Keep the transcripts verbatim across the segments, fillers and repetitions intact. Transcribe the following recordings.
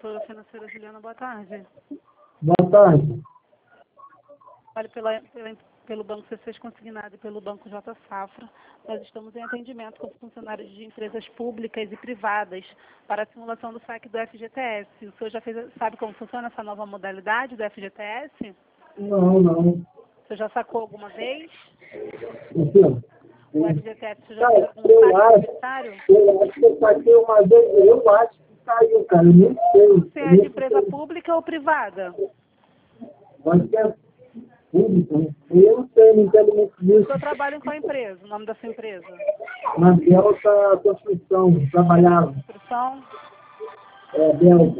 Consultora financeira Juliana, boa tarde. Boa tarde. Olha, pela, pela, pelo Banco C seis Consignado e pelo Banco J Safra, nós estamos em atendimento com funcionários de empresas públicas e privadas para a simulação do saque do F G T S. O senhor já fez, sabe como funciona essa nova modalidade do F G T S? Não, não. O senhor já sacou alguma vez? O quê? O F G T S, o senhor já Cara, fez algum eu saque acho, universitário? eu acho que eu saquei uma vez, eu acho que saiu, cara, eu nem sei. Você Eu é de nem empresa sei. pública ou privada? Acho que é público, né? Eu não sei, não entendo muito O disso. senhor trabalha em qual empresa? O nome da sua empresa? Na Delta Construção, trabalhava, Construção? é, Delta.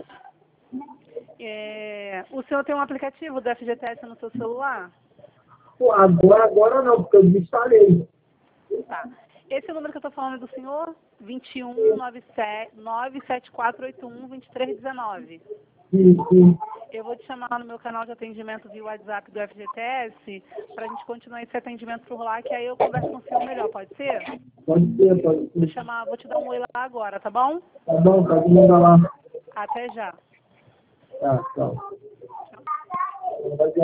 É, o senhor tem um aplicativo do F G T S no seu celular? Pô, agora, agora não, porque eu desinstalei. Tá. Esse número que eu estou falando é do senhor? vinte e um, nove sete quatro oito um, dois três um nove. Sim, sim. Eu vou te chamar lá no meu canal de atendimento via WhatsApp do F G T S para a gente continuar esse atendimento por lá, que aí eu converso com o senhor melhor, pode ser? Pode ser, pode Vou ser. chamar, vou te dar um oi lá agora, tá bom? Tá bom, tá bom, lá. Até já. Tá, tchau.